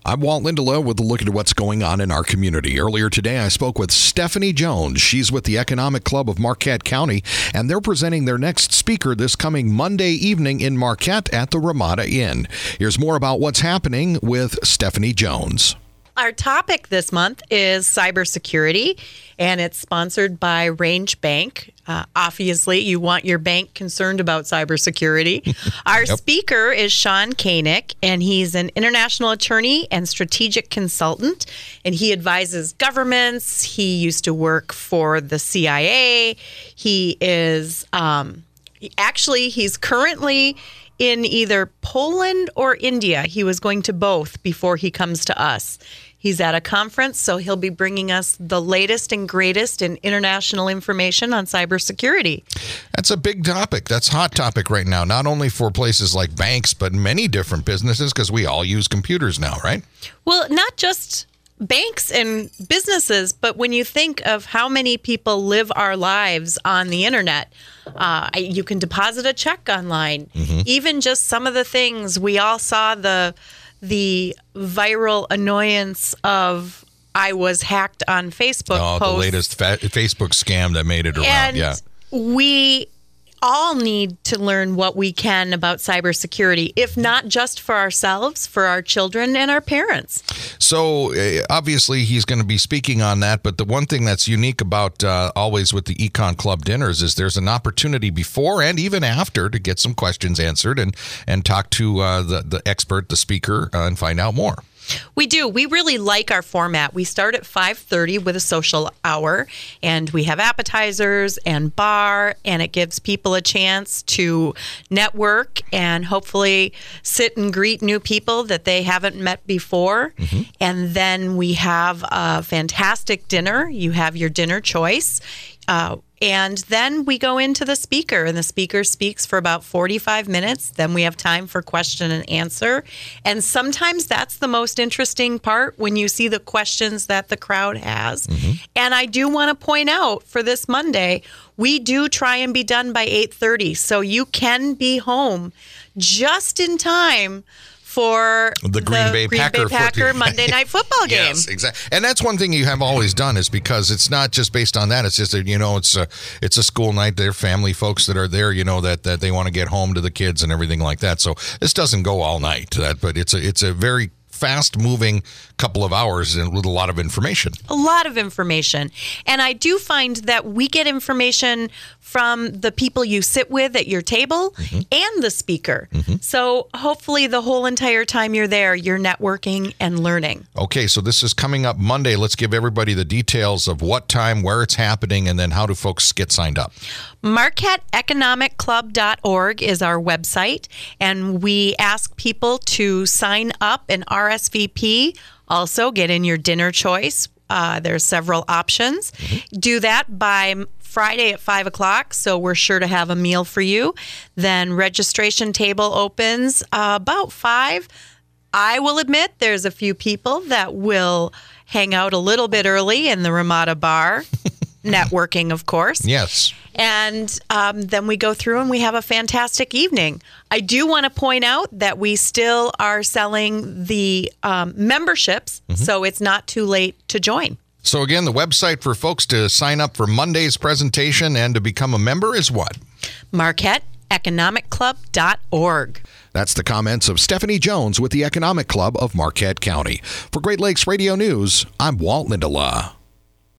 I'm Walt Lindelof with a look at what's going on in our community. Earlier today, I spoke with Stephanie Jones. She's with the Economic Club of Marquette County, and they're presenting their next speaker this coming Monday evening in Marquette at the Ramada Inn. Here's more about what's happening with Stephanie Jones. Our topic this month is cybersecurity, and it's sponsored by Range Bank. Obviously, you want your bank concerned about cybersecurity. Our speaker is Sean Koenig, and he's an international attorney and strategic consultant, and he advises governments. He used to work for the CIA. He is he's currently in either Poland or India. He was going to both before he comes to us. He's at a conference, so he'll be bringing us the latest and greatest in international information on cybersecurity. That's a big topic. That's a hot topic right now, not only for places like banks, but many different businesses, because we all use computers now, right? Well, not just banks and businesses, but when you think of how many people live our lives on the internet, you can deposit a check online. Even just some of the things we all saw, the viral annoyance of I was hacked on Facebook posts. The latest Facebook scam that made it around. And we all need to learn what we can about cybersecurity, if not just for ourselves, for our children and our parents. So obviously he's going to be speaking on that, but the one thing that's unique about always with the Econ Club dinners is there's an opportunity before and even after to get some questions answered and talk to the expert, the speaker, and find out more. We do. We really like our format. We start at 5:30 with a social hour, and we have appetizers and bar, and it gives people a chance to network and hopefully sit and greet new people that they haven't met before. And then we have a fantastic dinner. You have your dinner choice. And then we go into the speaker, and the speaker speaks for about 45 minutes. Then we have time for question and answer. And sometimes that's the most interesting part, when you see the questions that the crowd has. And I do want to point out, for this Monday, we do try and be done by 8:30. So you can be home just in time for the Green Bay Packer Monday Night Football game. Yes, exactly. And that's one thing you have always done, is because it's not just based on that. It's just that, it's a school night. They're family folks that are there, that they want to get home to the kids and everything like that. So this doesn't go all night, but it's a very fast-moving couple of hours and with a lot of information. A lot of information. And I do find that we get information from the people you sit with at your table and the speaker. So hopefully the whole entire time you're there, you're networking and learning. Okay, so this is coming up Monday. Let's give everybody the details of what time, where it's happening, and then how do folks get signed up? MarquetteEconomicClub.org is our website, and we ask people to sign up and RSVP. Also, get in your dinner choice. There's several options. Do that by Friday at 5 o'clock, so we're sure to have a meal for you. Then registration table opens about 5. I will admit there's a few people that will hang out a little bit early in the Ramada Bar. Networking, of course. Yes. And then we go through and we have a fantastic evening. I do want to point out that we still are selling the memberships, so it's not too late to join. So again, the website for folks to sign up for Monday's presentation and to become a member is what? MarquetteEconomicClub.org. That's the comments of Stephanie Jones with the Economic Club of Marquette County. For Great Lakes Radio News, I'm Walt Lindelof.